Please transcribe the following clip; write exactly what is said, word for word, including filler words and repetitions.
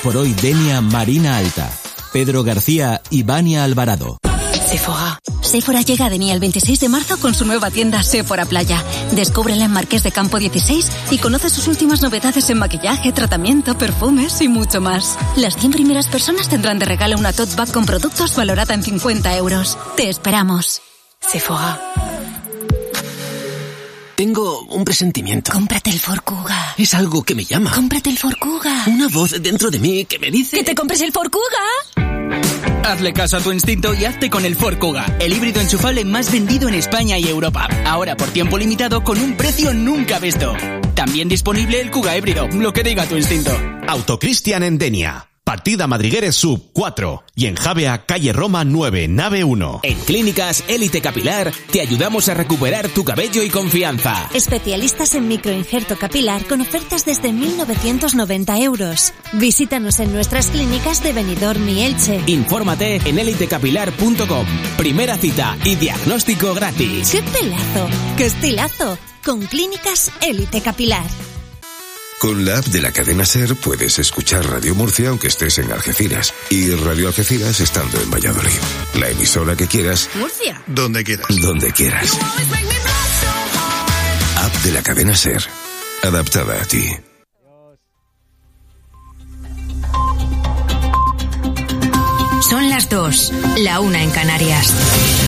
por hoy Denia Marina Alta, Pedro García y Vania Alvarado. Sephora. Sephora llega a Denia el veintiséis de marzo con su nueva tienda Sephora Playa. Descúbrela en Marqués de Campo dieciséis y conoce sus últimas novedades en maquillaje, tratamiento, perfumes y mucho más. Las cien primeras personas tendrán de regalo una tote bag con productos valorada en cincuenta euros. Te esperamos. Sephora. Tengo un presentimiento. Cómprate el Ford Kuga. Es algo que me llama. Cómprate el Ford Kuga. Una voz dentro de mí que me dice... ¡Que te compres el Ford Kuga! Hazle caso a tu instinto y hazte con el Ford Kuga, el híbrido enchufable más vendido en España y Europa. Ahora por tiempo limitado con un precio nunca visto. También disponible el Kuga híbrido, lo que diga tu instinto. Autocristian en Denia. Partida Madrigueres Sub cuatro y en Javea, calle Roma nueve, nave uno. En Clínicas Élite Capilar te ayudamos a recuperar tu cabello y confianza. Especialistas en microinjerto capilar con ofertas desde mil novecientos noventa euros. Visítanos en nuestras clínicas de Benidorm y Elche. Infórmate en élite capilar punto com. Primera cita y diagnóstico gratis. ¡Qué pelazo! ¡Qué estilazo! Con Clínicas Élite Capilar. Con la app de la cadena SER puedes escuchar Radio Murcia aunque estés en Algeciras y Radio Algeciras estando en Valladolid. La emisora que quieras. Murcia. Donde quieras. Donde quieras. App de la cadena SER. Adaptada a ti. Son las dos, la una en Canarias.